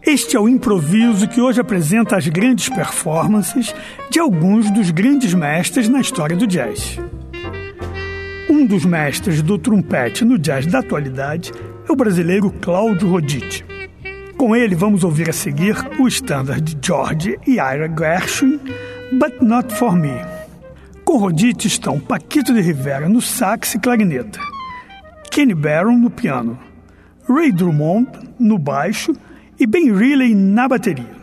Este é o improviso que hoje apresenta as grandes performances de alguns dos grandes mestres na história do jazz. Um dos mestres do trompete no jazz da atualidade é o brasileiro Cláudio Roditi. Com ele vamos ouvir a seguir o standard de George e Ira Gershwin, But Not For Me. Com Roditi estão Paquito de Rivera no sax e clarineta, Kenny Barron no piano, Ray Drummond no baixo e Ben Riley na bateria.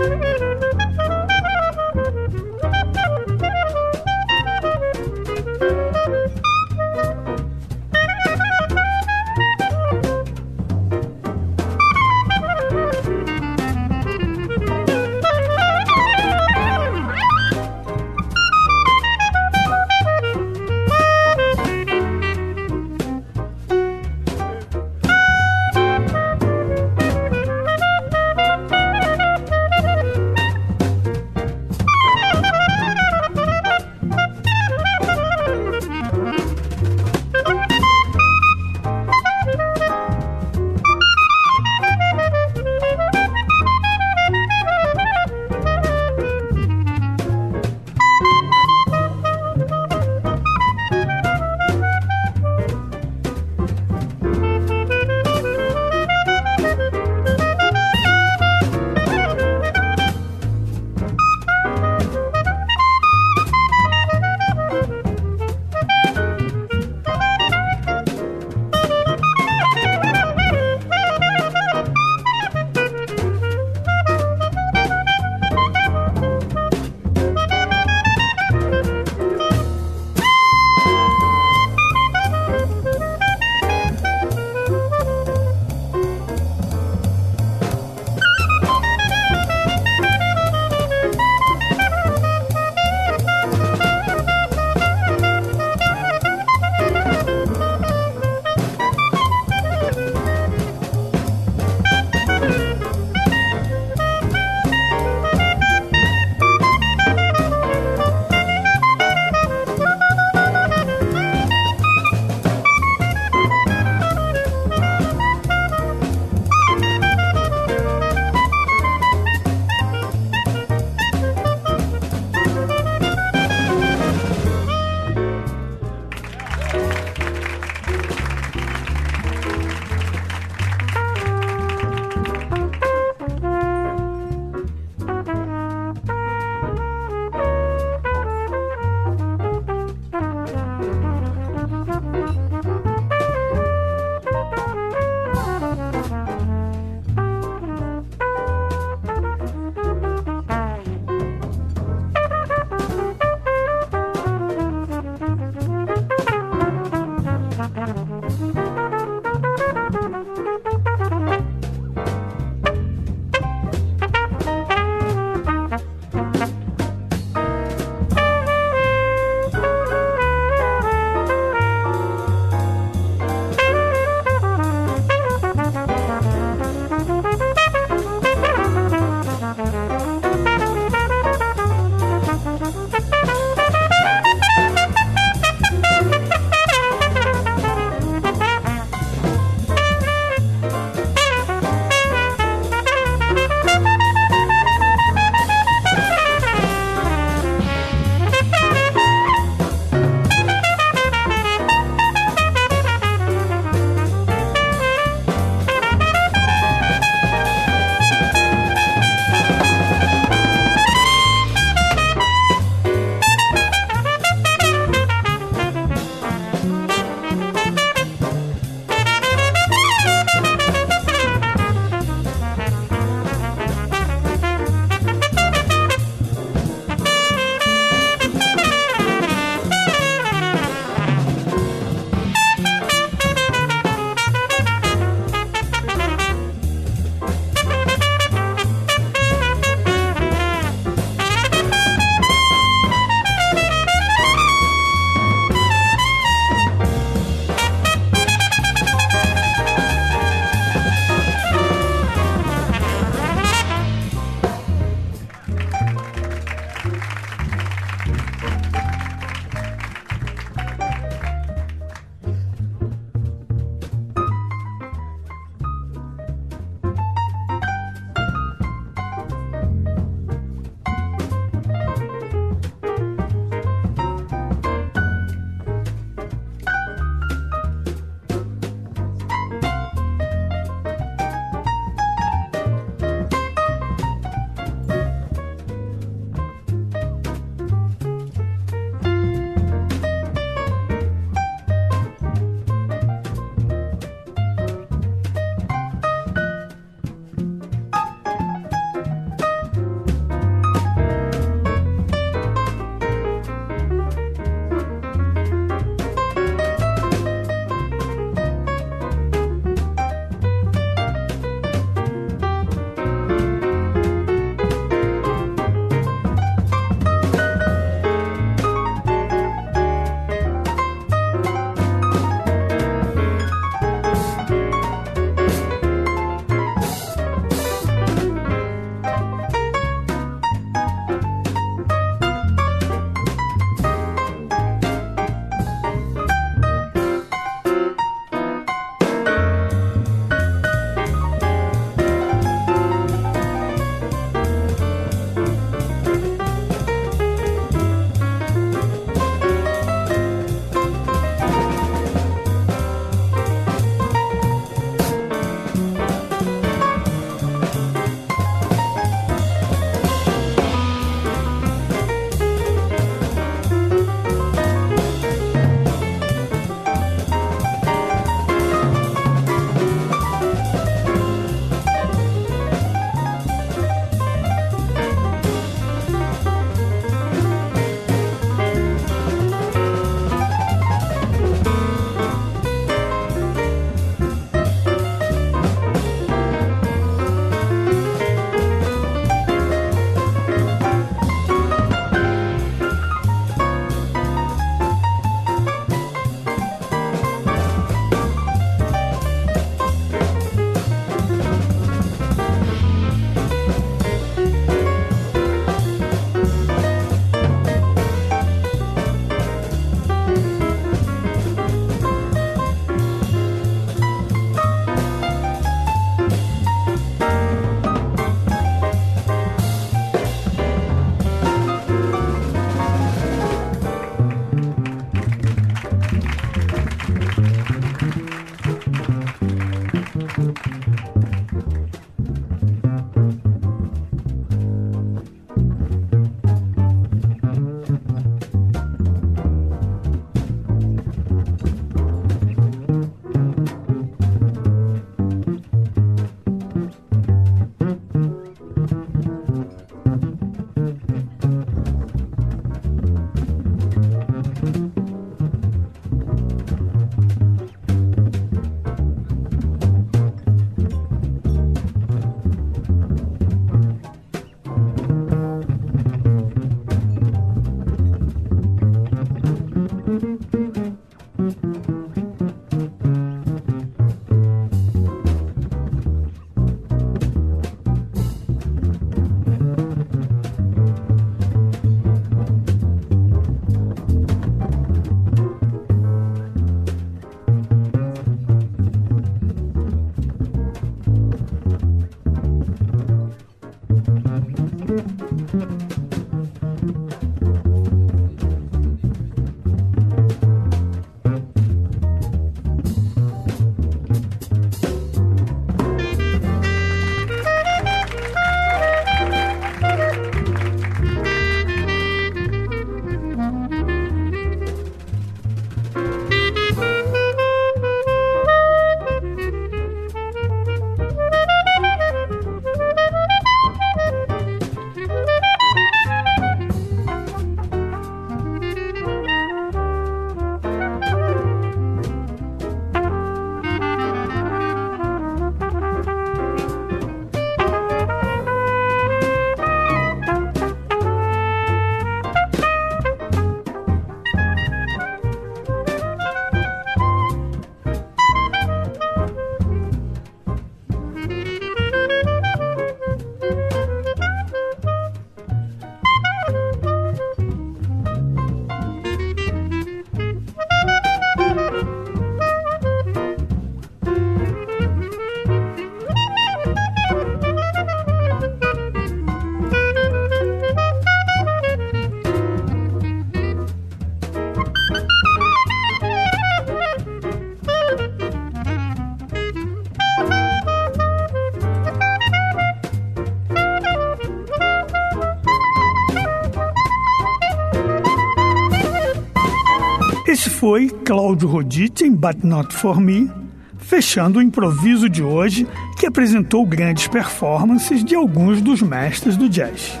Esse foi Cláudio Roditi em But Not For Me, fechando o improviso de hoje, que apresentou grandes performances de alguns dos mestres do jazz.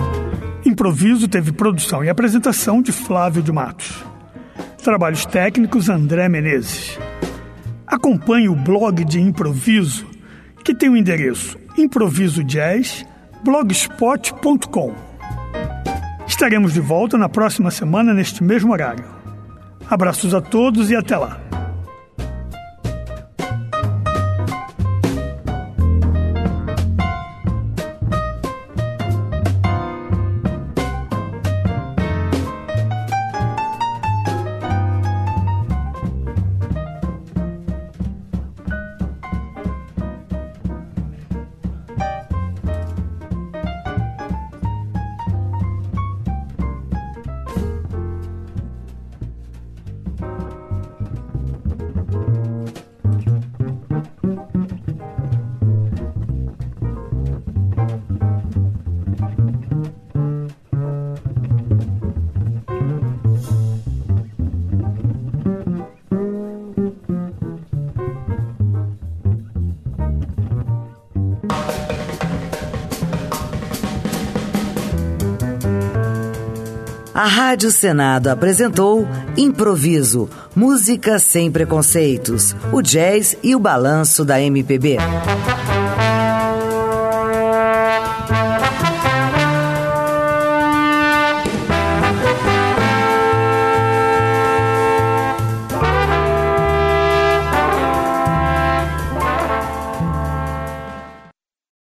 Improviso teve produção e apresentação de Flávio de Matos. Trabalhos técnicos André Menezes. Acompanhe o blog de Improviso, que tem o endereço improvisojazz.blogspot.com. Estaremos de volta na próxima semana neste mesmo horário. Abraços a todos e até lá! A Rádio Senado apresentou Improviso, música sem preconceitos, o jazz e o balanço da MPB.